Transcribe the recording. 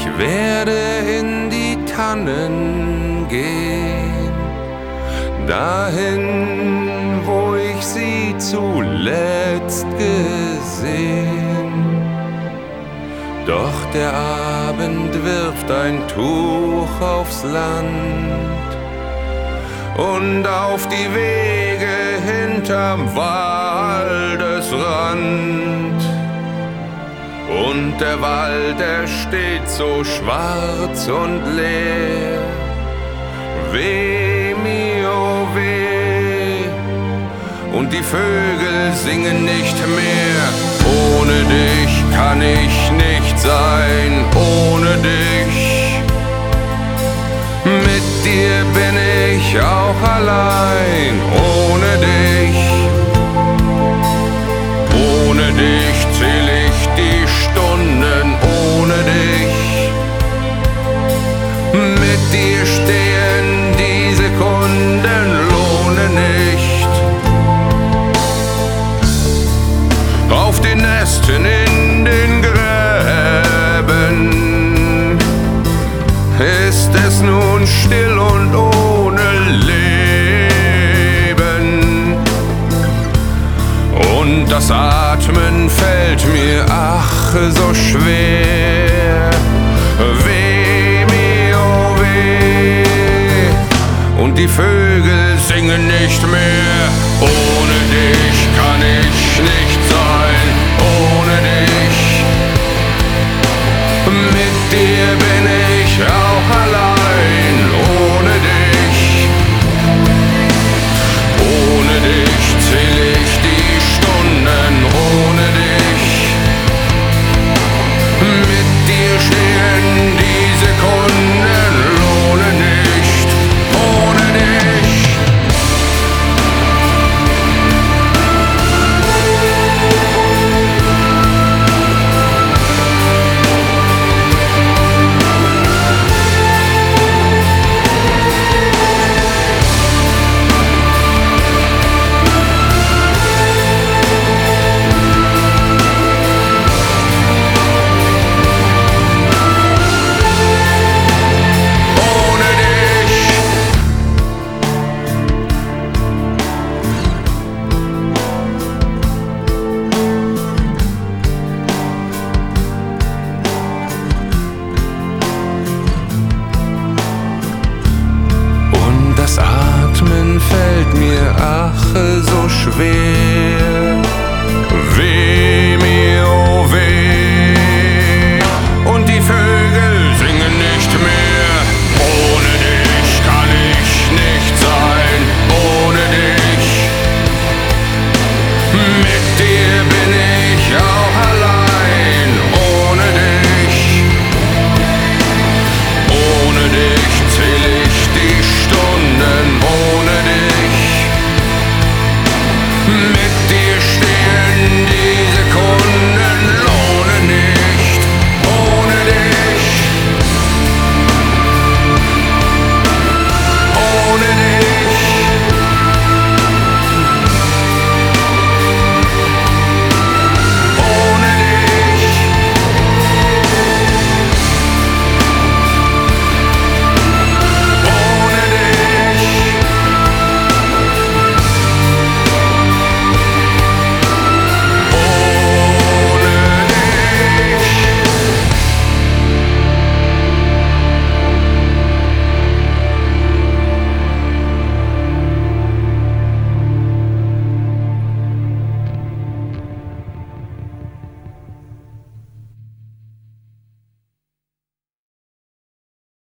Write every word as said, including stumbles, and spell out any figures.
Ich werde in die Tannen gehen, dahin, wo ich sie zuletzt gesehen. Doch der Abend wirft ein Tuch aufs Land und auf die Wege hinterm Waldesrand. Und der Wald, er steht so schwarz und leer. Weh mir, oh weh. Und die Vögel singen nicht mehr. Ohne dich kann ich nicht sein, ohne dich. Mit dir bin ich auch allein, ohne dich. Ohne dich zähl ich die Stunden, ohne dich. Mit dir stehen die Sekunden, lohne nicht. Auf den Nesten in den Gräben ist es nun still und ohne Leben. Und das Atmen fällt mir ach so schwer. Weh mir, oh weh. Und die Vögel singen nicht mehr. Ohne dich kann ich nicht sein, ohne dich. Mit dir bin ich auch allein, ohne dich. Ohne dich zähl ich die Stunden, ohne dich. Mit dir stehen